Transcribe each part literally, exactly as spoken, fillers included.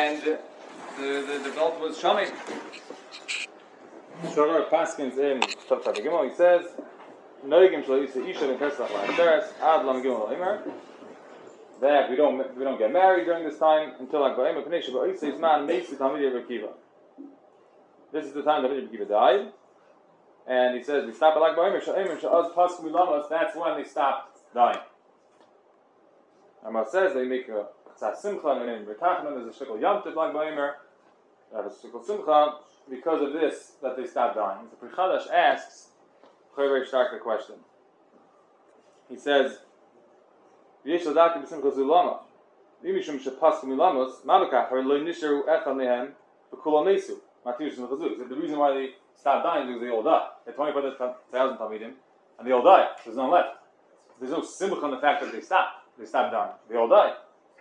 and the the, the belt was Shami. Shogar Paskins in Tavtad Gimel, he says, Noigim Shlo Yisa Isha in Pesach La'ateres, Ad Lam Gimel La'Imer, that we don't we don't get married during this time until Lag Ba'Imer Kanesha Ba'Isa Yisman Meisi Talmidei Rabbi Akiva. This is the time that Rabbi Akiva died, and he says we stop at Lag Ba'Imer Sha'Imer Sha'az Paskum Ilamas. That's when they stopped dying. Amar says they make a Tzah Simcha and in Bertachman there's a shikol Yom Tov Lag Ba'Imer. They have a shikol Simcha because of this that they stopped dying. The Pri Chadash asks, very very stark the question. He says. Yesh Ladaki b'Simcha Zulama. Yimishum shepaskum milamos. Mabakach har lo nisheru echad mehem b'kulam nesu. Matius and Chazuk. The reason why they stopped dying is because they all died. They had twenty-four thousand talmidim, and they all died. There's none left. There's no simcha on the fact that they stopped. They stopped dying. They all died.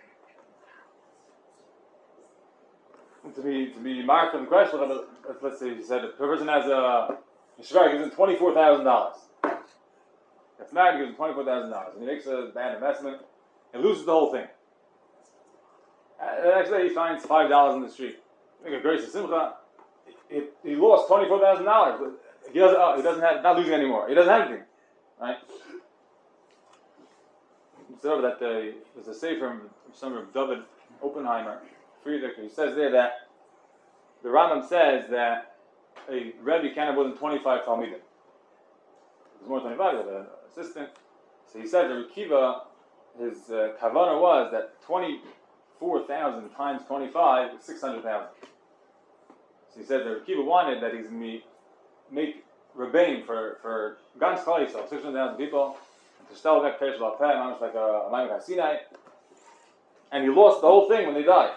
And to be to be marked on the question, let's say he said a person has a Yeshua gives him twenty-four thousand dollars. Gets married, gives him twenty-four thousand dollars, and he makes a bad investment, and loses the whole thing. Uh, the next day he finds five dollars in the street. Make a grace of simcha. He, he lost twenty-four thousand dollars, but he doesn't. Oh, he doesn't have. Not losing anymore. He doesn't have anything, right? So that uh, there's a say from some of David Oppenheimer, Friedrich. He says there that the Rambam says that a Rebbe can't have more than twenty-five talmidim. There's more than twenty-five. An assistant. So he said that Rabbi Akiva, his uh, kavanah was that twenty-four thousand times twenty-five is six hundred thousand. So he said that Rabbi Akiva wanted that he's going to make Rebbeim for for Gans Klal Yisrael, six hundred thousand people, to sell back Perish Bal Peh, almost like a Maimon HaSinai, and he lost the whole thing when they died.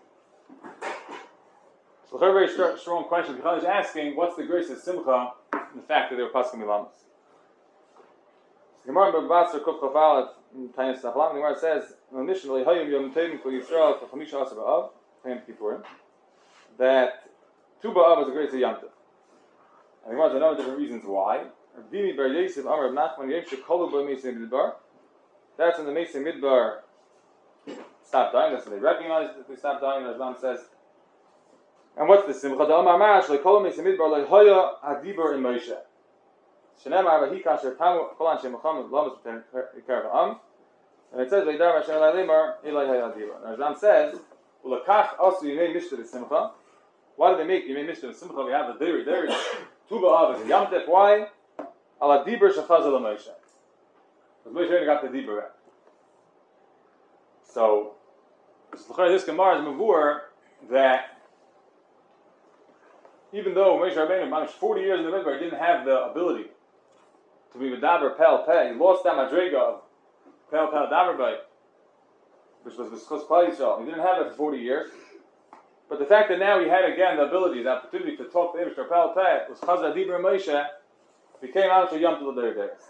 So a very, very strong question. Because is asking, what's the grace of Simcha in the fact that they were Paskim Milamas? The Gemara in Basra Kuf Chafalat in Tanya Saflam, the Gemara says, initially, Hayom Yom Tevim for Yisrael for Chamisha Asar Ba'av, Tanya Kippurim, that Tu Ba'av was the grace of Yom Tov. And the Gemara has a number of different reasons why. Rabbi Bar Yosef Amar Rab Nachman Yom Shekolu Bo Meisei Midbar. That's when the Meisei Midbar stopped dying. That's when they recognized that they stopped dying. And Rambam says, and what's the Simcha? The Amar Marash Lekolu Meisei Midbar Lehoya Hadibur in Moshe. Shenemar Vahika Asher Tamu Kolan Shem Muhammad Lamas B'Karav Am. And it says Veidar Hashem Elai Lemar Elai Hayadibur. And Rambam says, Ulakach Asu Yimei Mishta Simcha. Why did they make Yimei Mishta Simcha? We have the dairy dairy. Tu Ba'av is a Yom Tov. Why? Ala Dibur Shachazal Moshe. Because Moshe already got the Dibur back. So, this Gemara is Mavur that even though Moshe Rabbeinu managed forty years in the Midbar, he didn't have the ability to be Medaber Pel Peh. He lost that Madrega of Pel Pel Daber Bay, which was B'Schus Klal Yisrael. He didn't have it for forty years. But the fact that now he had again the ability, the opportunity to talk to Eibush Pel Peh was Chazal Dibur Moshe. Became out for Yom Tov L'Derei Deis.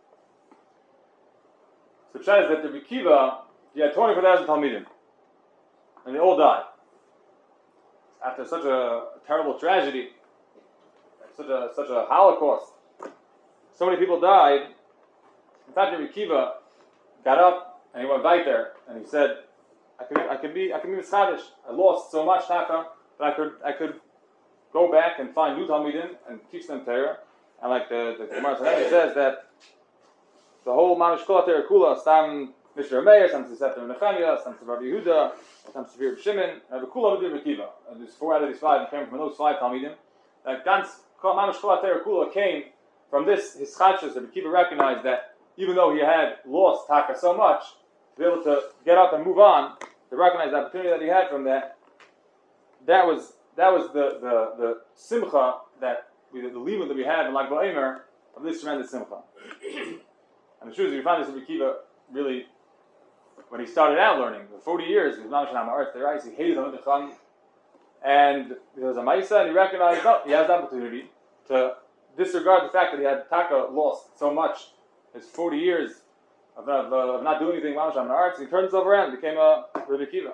So it says that the Rabbi Akiva, he had twenty-four thousand Talmidim, and they all died. After such a terrible tragedy, such a such a Holocaust, so many people died. In fact, Rabbi Akiva got up and he went right there and he said, "I could, I could be, I could be mischadish. I lost so much taka that I could, I could go back and find new Talmidim and teach them Torah." And like the the Gemara says that the whole Mamish Kol Torah Kula, Stam Mishnah Meir, Stam Sefer Nechemia, Stam Sefer Rabbi Yehuda, Stam Sefer Shimon, and the Kula Rabbi Akiva. And there's four out of these five came from those five Talmidim. That Gans Mamish Kol Torah Kula came from this his chadshus. Rabbi Akiva recognized that even though he had lost taka so much, to be able to get up and move on, to recognize the opportunity that he had from that, that was that was the the the simcha that. We, the limud that we had in Lag Ba'Omer of this tremendous simcha. And the truth is, we find this Rabbi Akiva really, when he started out learning, for forty years, he was Mamish Ha'aretz Derais, he hated Talmid Chacham, and there was a Maisa, and he recognized, no, he has the opportunity to disregard the fact that he had Taka lost so much, his forty years of, of, of not doing anything Mamish Ha'aretz, and he turned himself around and became a Rabbi Akiva.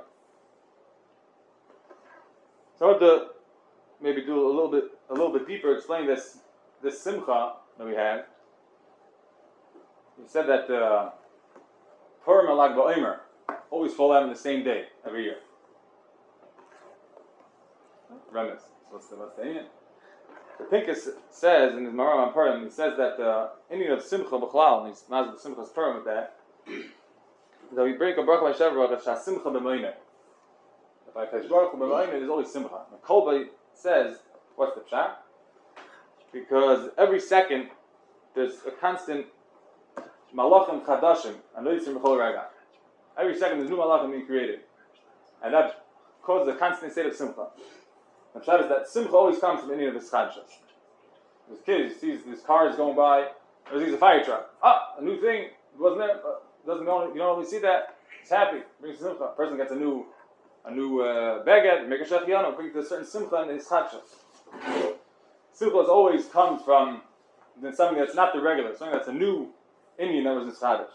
So I want to maybe do a little bit a little bit deeper, explain this this simcha that we had. He said that uh, Purim and Lag Ba'Omer always fall out on the same day every year. Remes. So what's the what's the Indian? The Pinkus says in his Maram Purim, he says that the Indian of Simcha B'chlal, and he's mazed the Simcha's Purim with that, that we break a Baruch Hashem Baruch Hashem Simcha B'Moineh. If I touch Baruch B'Moineh, there's always Simcha. And Kolbe says, what's the pshat? Because every second there's a constant Malachim Chadashim, and Loitzim B'chol Rega. Every second there's new Malachim being created, and that causes a constant state of Simcha. The pshat is that Simcha always comes from any of his chadshas. This kid he sees this car is going by, or he sees a fire truck. Ah, a new thing. It wasn't there. Uh, doesn't know, you don't always see that. He's happy. Brings Simcha. A person gets a new, a new uh, baguette, make a shachiyano, brings a certain Simcha in his chadshas. Simcha always comes from something that's not the regular, something that's a new Indian that was in chadash.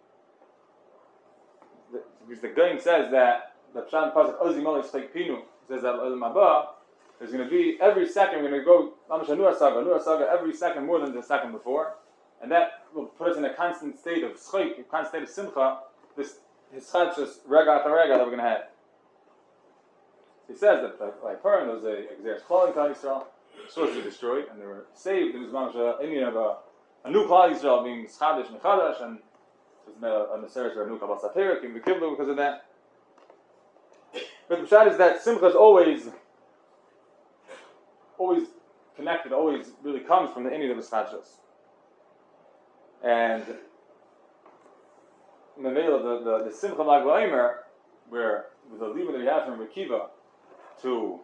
Because the Gaon says that the pshat pasuk Ozi Molech Shteik Pinu says that Olam Haba. There's going to be, every second we're going to go, Mamash Nur Saga, Nur Saga, every second more than the second before. And that will put us in a constant state of schik, a constant state of simcha, this hischadshus rega after rega that we're going to have. He says that, like, like Purim, there was a Xeris Klal in Klal Yisrael, supposed to be destroyed, and they were saved. There was Mamash Indian of a, a new Klal Yisrael being schadish, mechadash, and there's a, a necessary for a new Kabbalah Saterik, in the Kiblu because of that. But the pshat is that simcha is always always connected, always really comes from the Indian of Hischadshus. And in the middle of the, the, the Simcha Lag Ba'omer, where with the leaving that we have from Rekiva to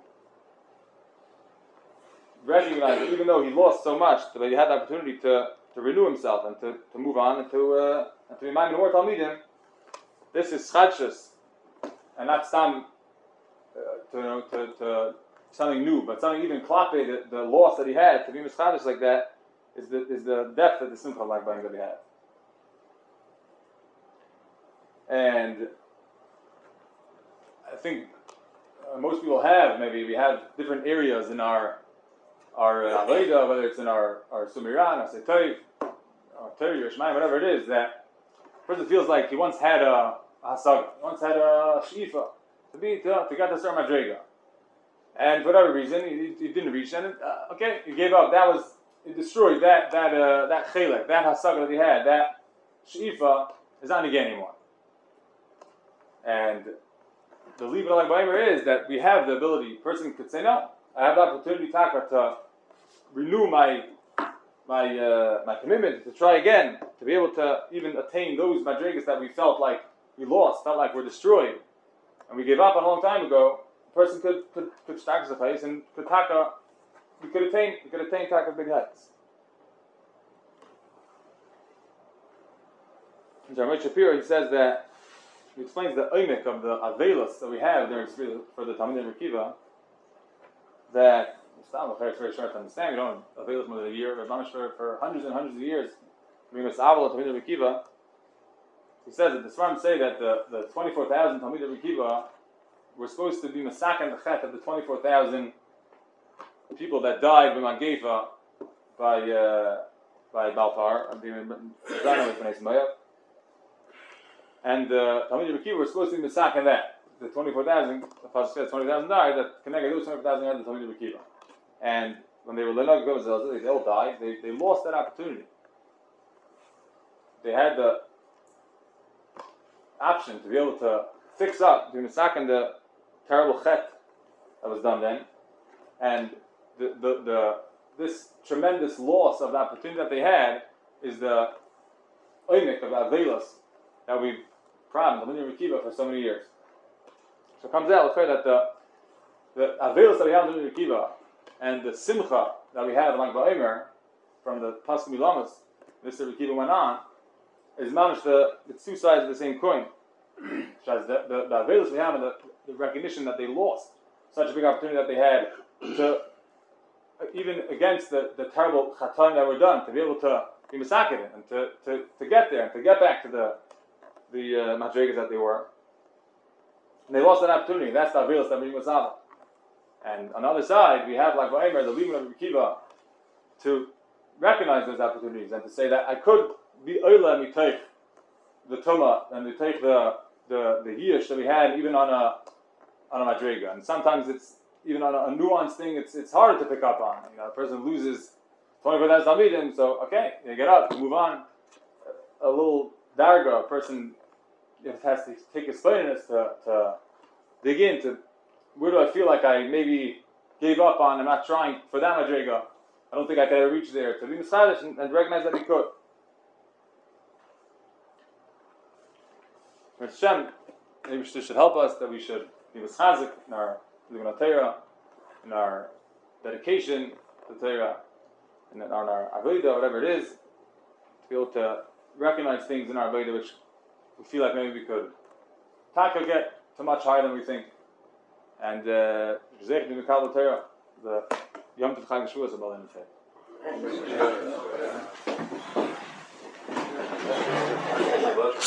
recognize that even though he lost so much, that he had the opportunity to, to renew himself and to, to move on and to uh, and to remind more Talmidim, this is Chadshus and not Stam uh, to, you know, to, to something new, but something even klape, the, the loss that he had, to be mischadish like that, is the is the depth of the Simcha Lag Ba'omer that we have. And I think uh, most people have, maybe we have different areas in our our uh, Avodah, whether it's in our, our Sumiran, our Setoiv, our Teri, or Shemaim, whatever it is, that the person feels like he once had a, a Hasaga, he once had a Shifa, to be, to, to get the certain Madrega. And for whatever reason, he, he didn't reach, and uh, okay, he gave up. That was, he destroyed that that uh, that chelek, that hasaga that he had, that sheifa is not again anymore. And the leave it like Ba'omer is that we have the ability. A person could say, no, I have the opportunity taka, to renew my my uh, my commitment to try again, to be able to even attain those madrigas that we felt like we lost, felt like we're destroyed, and we gave up a long time ago. Person could could could stack the face and could taka, we could attain we could attain taka big heights. In Jarmei Shapiro, he says that he explains the oimik of the avelos that we have during for the Talmidei Rekiva. That it's very short to understand. We don't have avelos more than a year, but for, for hundreds and hundreds of years, being a Aval Talmidei Rekiva. He says that the Svarim say that the the twenty four thousand Talmidei Rekiva we're supposed to be masakan the chet of the twenty-four thousand people that died by Mangefa, by uh, by Baltar, and the Talmidei Rekiva were supposed to be masakan that the twenty-four thousand. The pasuk says twenty thousand died. That connected those twenty-four thousand had the Talmidei Rekiva, and when they were lenag gozels, they all died. They they lost that opportunity. They had the option to be able to fix up, to masakan the terrible chet that was done then, and the, the, the this tremendous loss of the opportunity that they had is the oimik of avelos that we've promised the Talmidei Rekiva for so many years. So it comes out that the the avelos that we have in the Talmidei Rekiva and the simcha that we have in Lag Ba'omer from the Pasuk Milamas, this Rekiva went on, is managed the the two sides of the same coin. The the, the avelos we have and the, the recognition that they lost such a big opportunity that they had to, even against the, the terrible chatan that were done, to be able to be masakin and to, to, to get there and to get back to the the uh, madrigas that they were. And they lost that opportunity. That's the avelos that we masala. And on the other side, we have like Ba'omer, the leaving of Rekiva, to recognize those opportunities and to say that I could be oila mitaych the tuma and mitaych the the the yish that we had even on a on a madriga. And sometimes it's even on a, a nuanced thing, it's it's harder to pick up on. You know, a person loses twenty-four thousand talmidim, so okay, you get up, you move on. A, a little darga, a person has to take his explainness to to dig into where do I feel like I maybe gave up on. I'm not trying for that madrega. I don't think I could ever reach there. To be misadish and, and recognize that he could. Hashem, maybe should, should help us that we should be mischazik in our living on Torah, in our dedication to Torah, and in our avodah, whatever it is, to be able to recognize things in our avodah which we feel like maybe we could tackle get to much higher than we think. And uh, the Yom Tov Chag Shavuos about anything.